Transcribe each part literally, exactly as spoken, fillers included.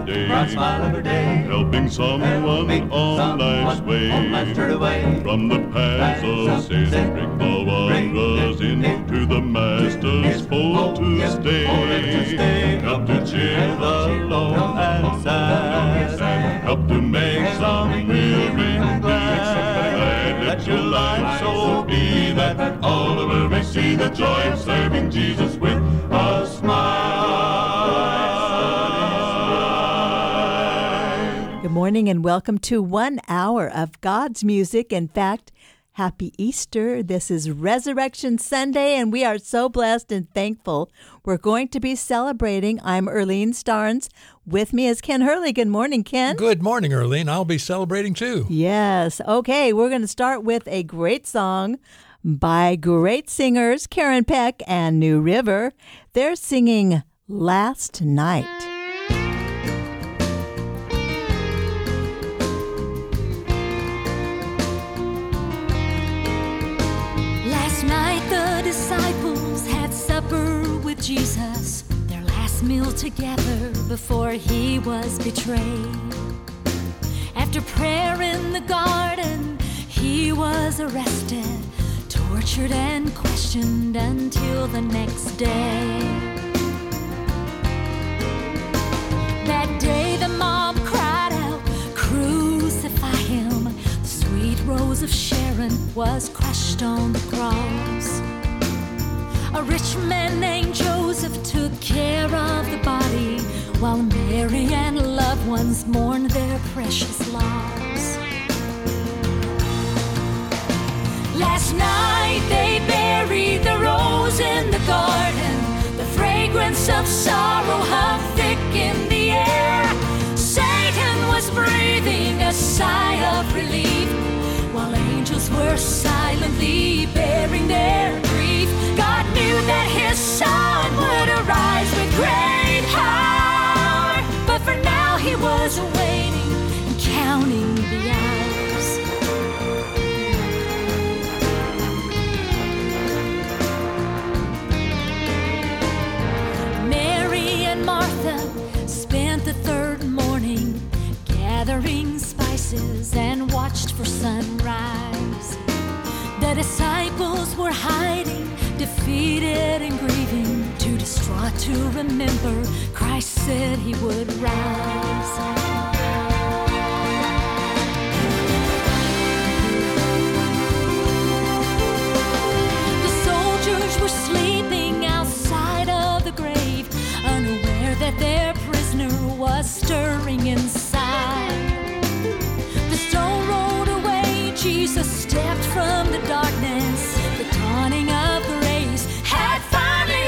day. Bright smile every day. Helping someone Helping on someone life's way. on life's turn away. From the paths of sin, bring the wanderers into the Master's fold to stay. Help to cheer the lone and sad. Help to make some weary glad. Let your life so be that all of us may see the joy of serving Jesus with a smile. Good morning and welcome to one hour of God's music. In fact, happy Easter. This is Resurrection Sunday, and we are so blessed and thankful. We're going to be celebrating. I'm Earlene Starnes. With me is Ken Hurley. Good morning, Ken. Good morning, Earlene. I'll be celebrating too. Yes. Okay, we're going to start with a great song by great singers Karen Peck and New River. They're singing Last Night. The disciples had supper with Jesus, their last meal together before he was betrayed. After prayer in the garden, he was arrested, tortured and questioned until the next day. That day the mob cried out, "Crucify him." The sweet rose of Sharon was crushed on the cross. A rich man named Joseph took care of the body, while Mary and loved ones mourned their precious loss. Last night they buried the rose in the garden. The fragrance of sorrow hung thick in the air. Satan was breathing a sigh of relief, while angels were silently bearing their grief. God knew that his son would arise with great power, but for now he was waiting and counting the hours. Mary and Martha spent the third morning gathering spices and watched for sunrise. The disciples were hiding, defeated and grieving, too distraught to remember Christ said he would rise. The soldiers were sleeping outside of the grave, unaware that their prisoner was stirring inside. The stone rolled away, Jesus stepped from the darkness. The dawning of grace had finally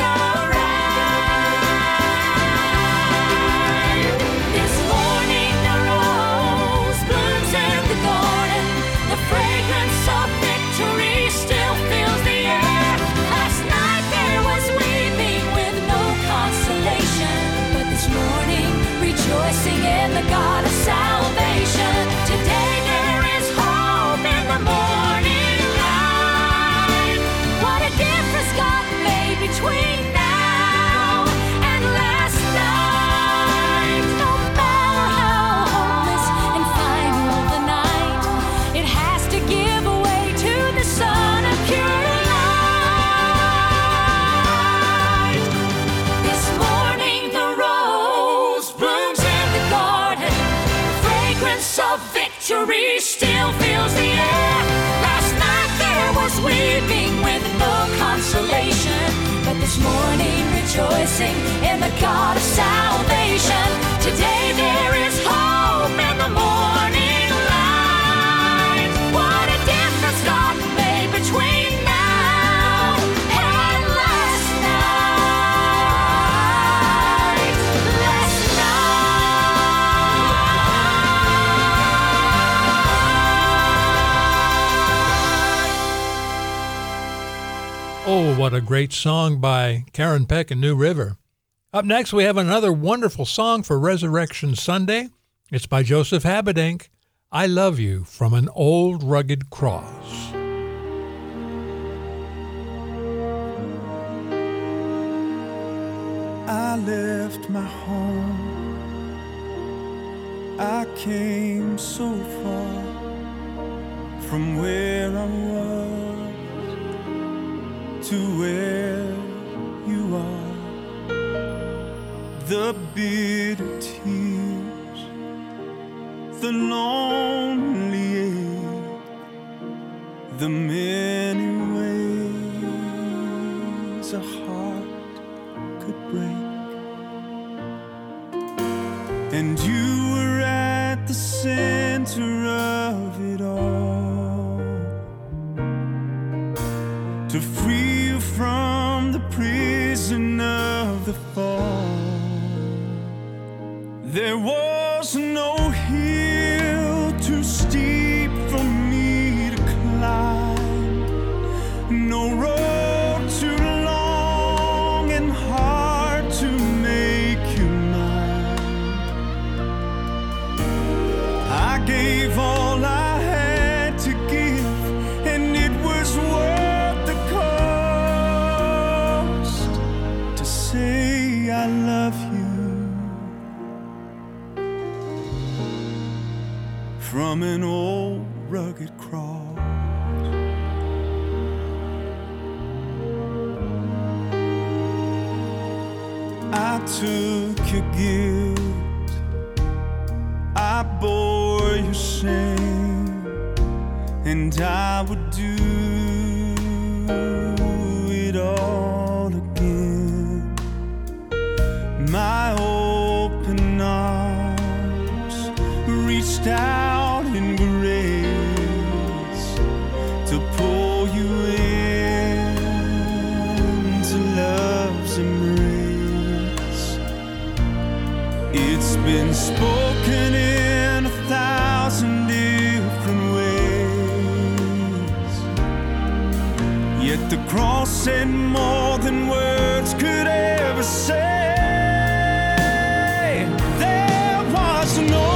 arrived. This morning the rose blooms in the garden. The fragrance of victory still fills the air. Last night there was weeping with no consolation, but this morning rejoicing in the God of salvation. Today there is hope in the morning light. What a difference God made between now and last night. No matter how hopeless and final the night, it has to give way to the Son of pure light. This morning the rose blooms in the garden. Fragrance of victory still fills the air. Last night there was weeping with no consolation, but this morning rejoicing in the God of salvation. Today there is hope in the morning light. What a difference God made between now and last night. Last night. Oh, what a great song by Karen Peck and New River. Up next, we have another wonderful song for Resurrection Sunday. It's by Joseph Habedank, I Love You, from an Old Rugged Cross. I left my home I came so far from where I was to where you are. The bitter tears, the lonely ache, the many ways a heart could break. And you were at the center of it all, to free you from the prison of the fall. There was no hill too steep for me to climb, no road too long and hard to make you mine. I gave all I had to give, and it was worth the cost to say I love you. From an old rugged cross, I took your guilt, I bore your shame, and I would do it all again. My open arms reached out in grace to pull you into love's embrace. It's been spoken in a thousand different ways, yet the cross said more than words could ever say. There was no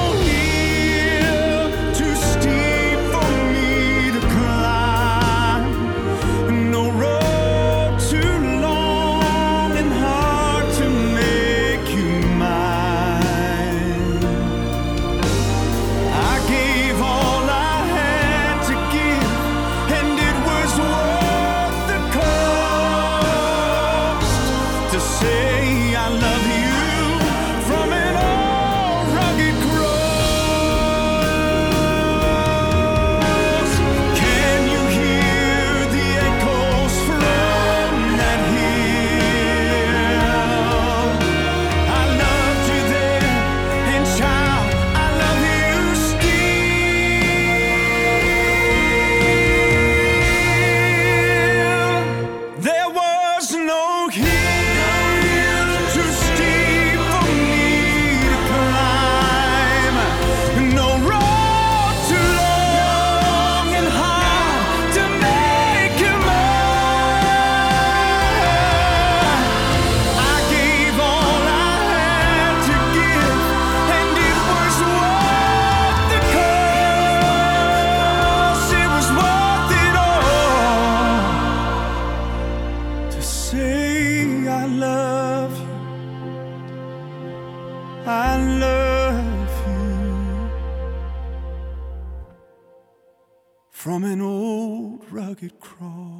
from an old rugged cross.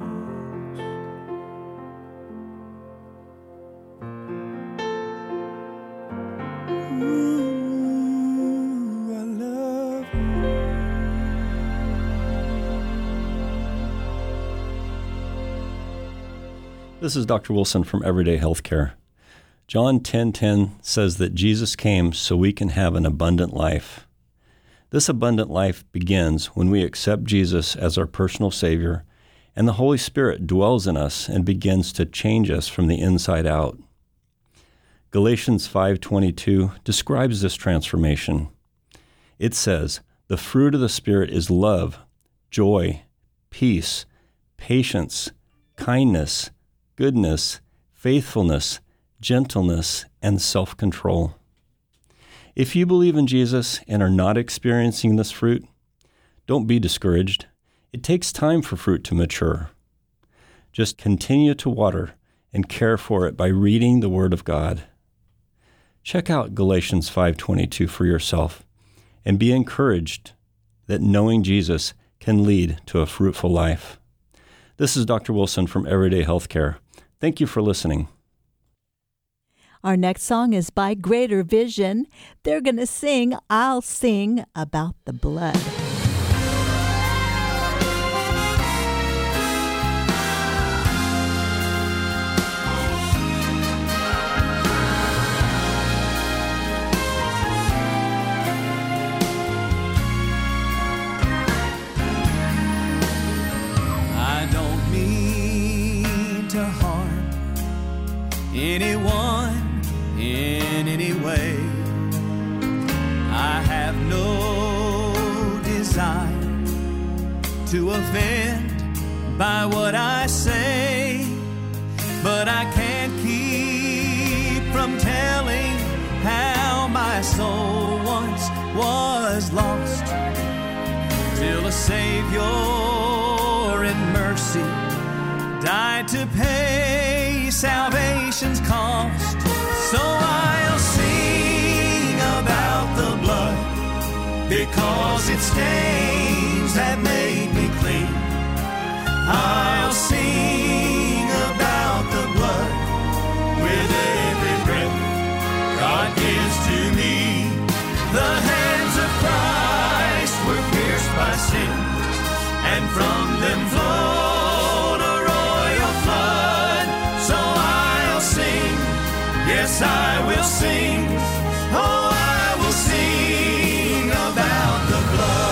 Ooh, I love you. This is Doctor Wilson from Everyday Healthcare. John ten ten says that Jesus came so we can have an abundant life. This abundant life begins when we accept Jesus as our personal Savior, and the Holy Spirit dwells in us and begins to change us from the inside out. Galatians five twenty-two describes this transformation. It says, "The fruit of the Spirit is love, joy, peace, patience, kindness, goodness, faithfulness, gentleness, and self-control." If you believe in Jesus and are not experiencing this fruit, don't be discouraged. It takes time for fruit to mature. Just continue to water and care for it by reading the Word of God. Check out Galatians five twenty-two for yourself. and be encouraged that knowing Jesus can lead to a fruitful life. This is Doctor Wilson from Everyday Healthcare. Thank you for listening. Our next song is by Greater Vision. They're going to sing I'll Sing About the Blood. I don't mean to harm anyone in any way. I have no desire to offend by what I say, but I can't keep from telling how my soul once was lost, till a Savior in mercy died to pay salvation's cost. So I'll sing about the blood, because its stains have made me clean. I'll sing about the blood with every breath God gives to me. The hands of Christ were pierced by sin, and from them flowed a royal flood. So I'll sing, yes, I will sing. Oh, I will sing about the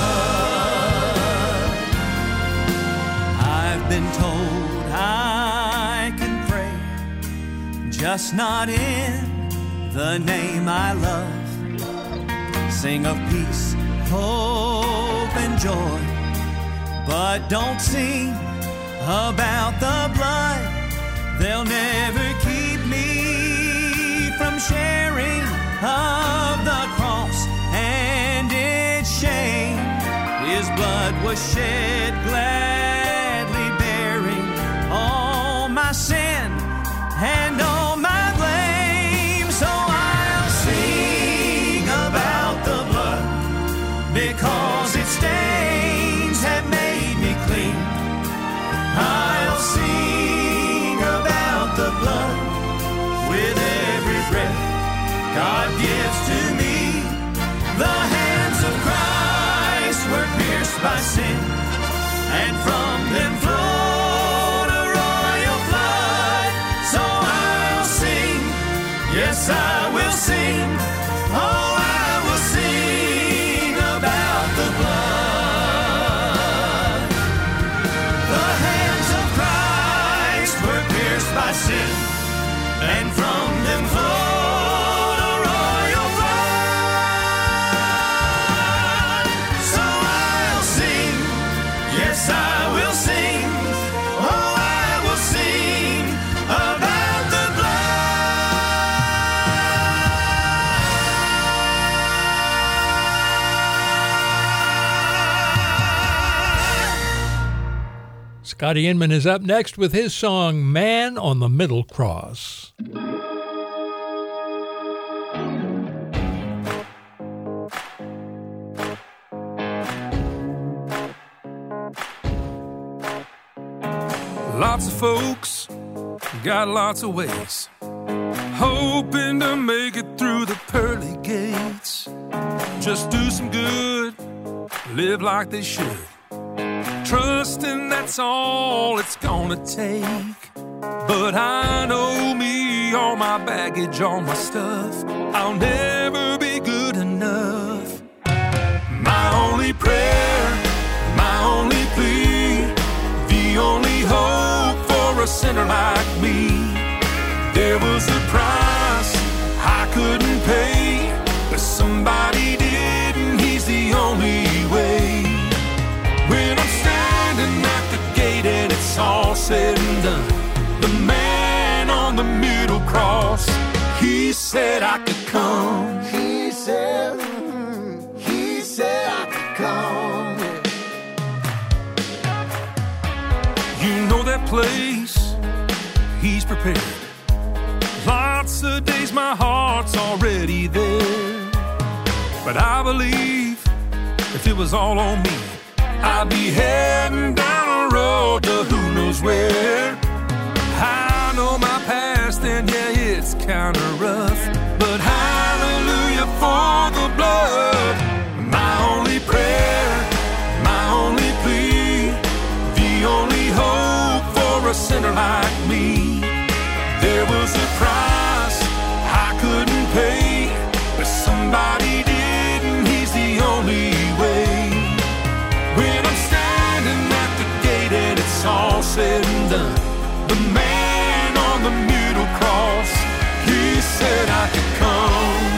blood. I've been told I can pray, just not in the name I love. Sing of peace, hope, and joy, but don't sing about the blood. They'll never keep me from sharing of the cross and its shame. His blood was shed, gladly bearing all my sin and all my blame. So I'll sing about the blood, because its stains have made me clean. I'll sing about the blood with every breath God gives to me. The hands of Christ were pierced by sin, and from them flowed a royal flood. So I'll sing, yes, I will sing. Oh, I will sing about the blood. The hands of Christ were pierced by sin, and from them flowed a royal flood. So I'll sing, yes, I will sing. Oh, I will sing about the blood. Scotty Inman is up next with his song, Man on the Middle Cross. Lots of folks got lots of ways, hoping to make it through the pearly gates. Just do some good, live like they should, trusting that's all it's gonna take. But I know me, all my baggage, all my stuff, I'll never be good enough. My only prayer, my only plea, the only hope for a sinner like me. There was a price I couldn't pay, but somebody did, and he's the only way. When I'm standing at the gate and it's all said and done, the man on the middle cross, he said I could come. He said, he said I could come. You know that place he's prepared. Lots of days my heart's already there, but I believe it was all on me, I'd be heading down a road to who knows where. I know my past and yeah, it's kinda rough, but hallelujah for the blood. My only prayer, my only plea, the only hope for a sinner like me. There was a price I couldn't pay, but somebody did, and he's the only way. When I'm standing at the gate and it's all said and done, the man on the middle cross, he said I could come.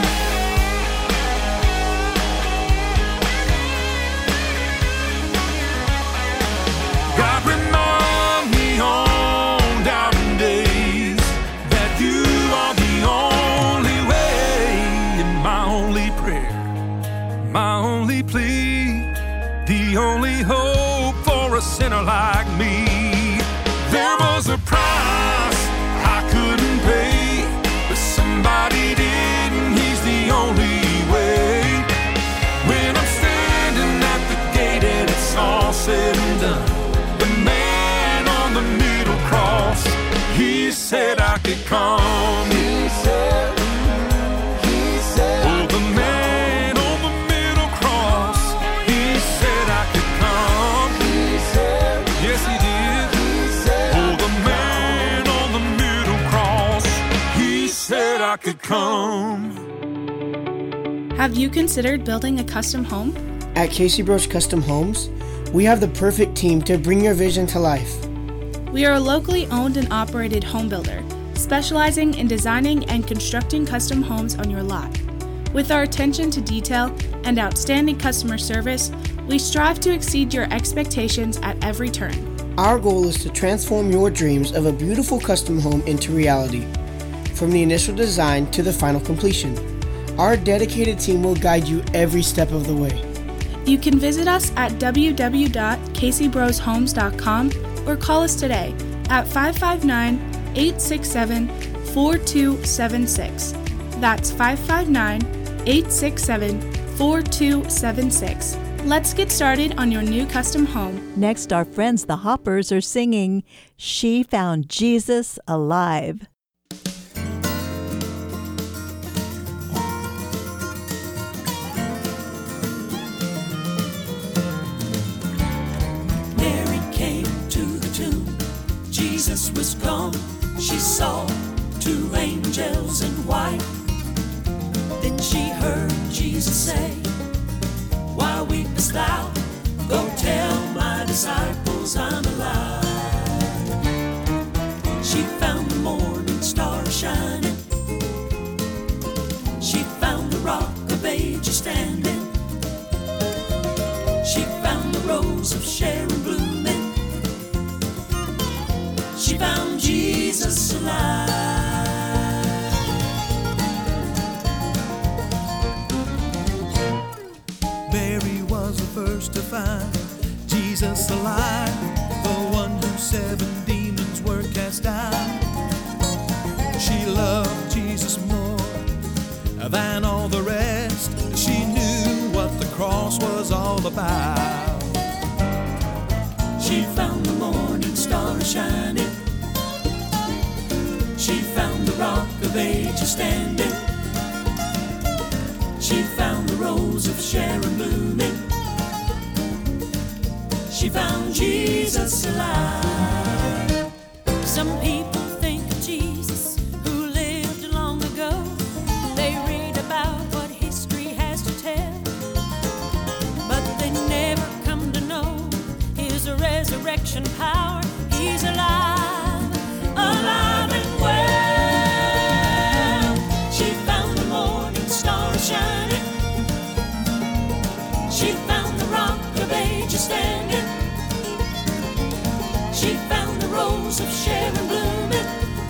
God, remind me on doubting days that you are the only way, and my only prayer, my only plea, the only hope for a sinner like me. There was a price I couldn't pay, but somebody did, and he's the only way. When I'm standing at the gate and it's all said and done, the man on the middle cross, he said I could come. He said, he said, Oh, the man on the middle cross, he said I could come. he said, Yes, he did. he said, Oh, the man on the middle cross, he said I could come. Have you considered building a custom home? At Casey Bros Custom Homes, we have the perfect team to bring your vision to life. We are a locally owned and operated home builder, specializing in designing and constructing custom homes on your lot. With our attention to detail and outstanding customer service, we strive to exceed your expectations at every turn. Our goal is to transform your dreams of a beautiful custom home into reality, from the initial design to the final completion. Our dedicated team will guide you every step of the way. You can visit us at w w w dot casey bros homes dot com or call us today at five five nine, eight six seven, four two seven six. That's five five nine, eight six seven, four two seven six. Let's get started on your new custom home. Next, our friends the Hoppers are singing She Found Jesus Alive. Mary came to the tomb. Jesus was gone. She saw two angels in white. Then she heard Jesus say, "Why weepest thou? Go tell my disciples I'm alive." She found the morning star shining. She found the rock of ages standing. She found the rose of Sharon blooming. She found Jesus alive. Mary was the first to find Jesus alive, the one whose seven demons were cast out. She loved Jesus more than all the rest. She knew what the cross was all about. She found the morning star shining. She found the rock of ages standing. She found the rose of Sharon blooming. She found Jesus alive. Some people think of Jesus who lived long ago. They read about what history has to tell, but they never come to know his resurrection power. He's alive, alive and well. She found the morning star shining. She found the rock of ages standing. She found the rose of Sharon blooming.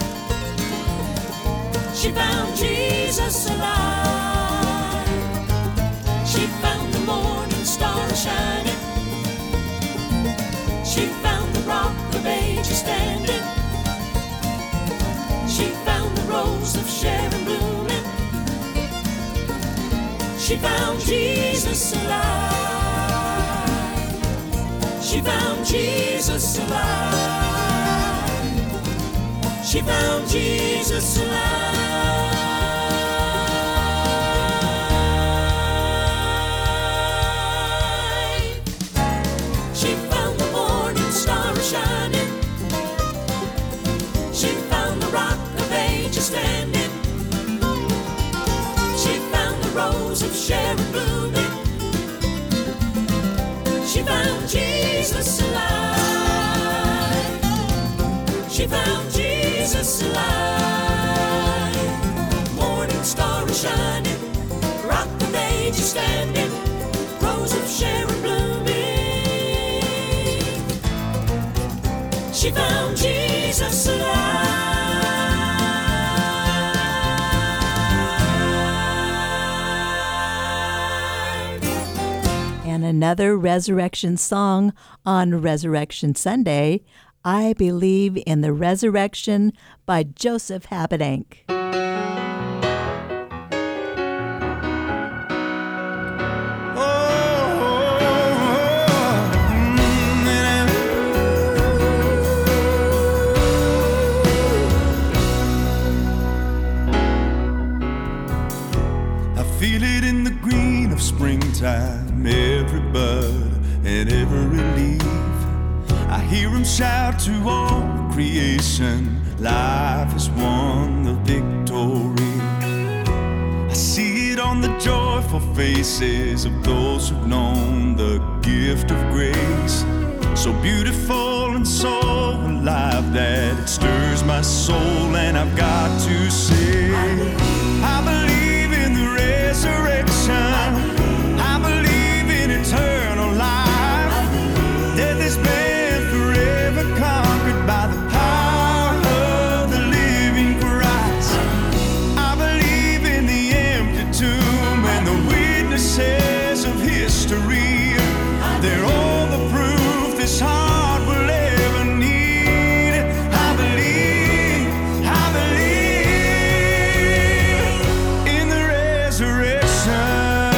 She found Jesus alive. She found the morning star shining. She found the rock of ages standing. She found the rose of Sharon blooming. She found Jesus alive. She found Jesus alive. She found Jesus alive. She found the morning star shining. She found the rock of ages standing. She found the rose of Sharon blooming. She found Jesus alive. She found Jesus alive. Morning star is shining, rock of ages standing, rose of Sharon blooming. She found Jesus alive. And another resurrection song on Resurrection Sunday, I Believe in the Resurrection by Joseph Habedank. Feel it in the green of springtime, every bud and every leaf. I hear him shout to all creation, life has won the victory. I see it on the joyful faces of those who've known the gift of grace. So beautiful and so alive that it stirs my soul, and I've got to say, I believe in the resurrection. I believe in eternal life. Death has been forever conquered by the power of the living Christ. I believe in the empty tomb and the witnesses of history. They're all the proof this heart will ever need. I believe, I believe in the resurrection.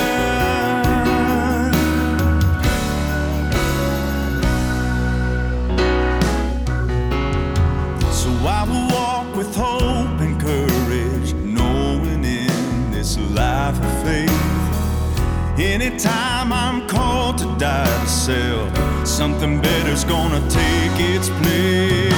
So I will walk with hope and courage, knowing in this life of faith, anytime I'm called to die to self, something better's gonna take its place.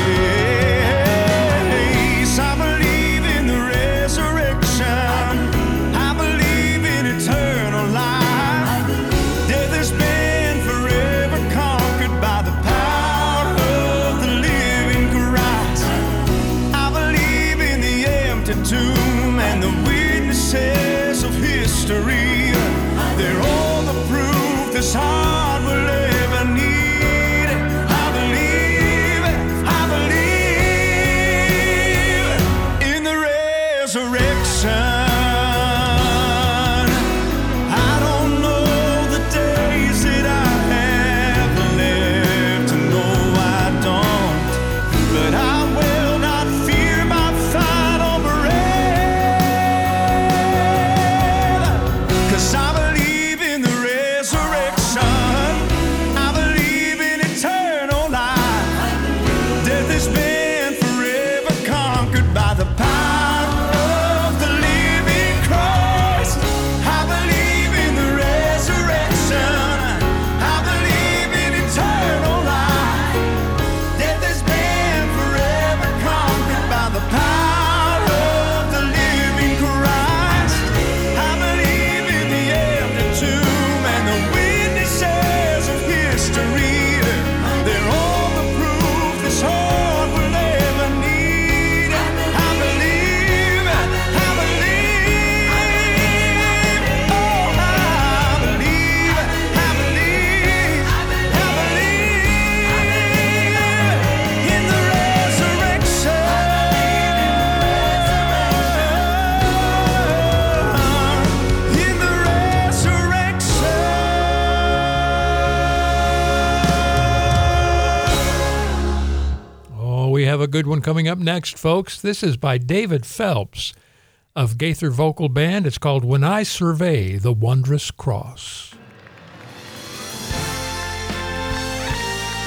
I believe in the resurrection. I believe in eternal life. Death has been forever conquered by the power of the living Christ. I believe in the empty tomb and the witnesses of history. They're all the proof this heart will ever need. I believe, I believe in the resurrection. I don't know the days that I have left. No, I don't. But I will not fear my final breath. 'Cause I believe in the resurrection. I believe in eternal life. Death has been forever conquered by the power of the living Christ. I believe in the resurrection. I believe in eternal life. Death has been forever conquered by the power of the living Christ. I believe in the empty tomb and the witnesses of history. They're all the proof this heart will ever need. I believe, I believe, oh, I believe, I believe, I believe in the resurrection. In the resurrection. Oh, we have a good one coming up next, folks. This is by David Phelps of Gaither Vocal Band. It's called When I Survey the Wondrous Cross.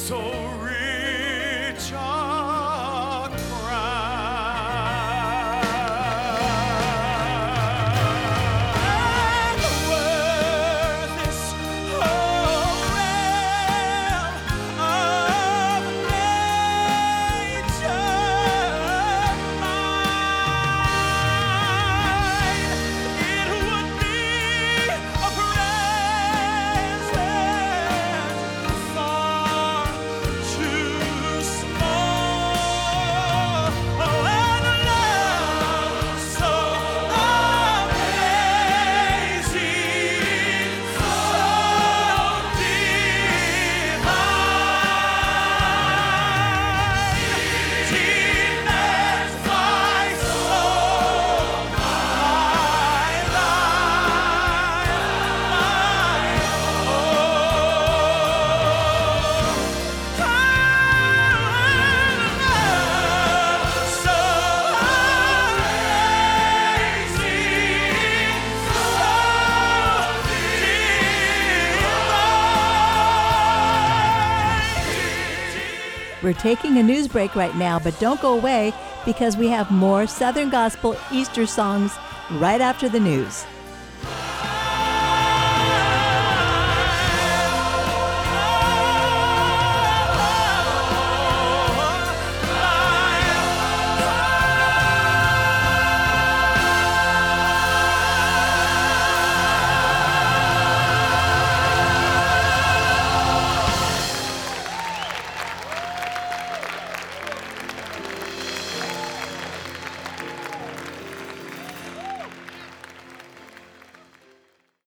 so rich a crown. The worth is a realm of nature mine. It would be a present far too small. Oh, and a love so amazing, so divine, demands my soul, my life, my We're taking a news break right now, but don't go away because we have more Southern Gospel Easter songs right after the news.